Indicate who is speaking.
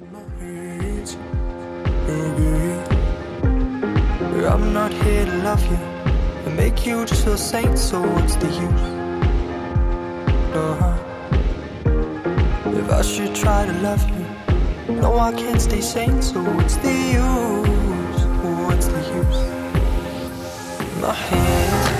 Speaker 1: I'm not here to love you and make you just feel safe, so what's the use? If I should try to love you, no, I can't stay sane, so what's the use? What's the use? My hands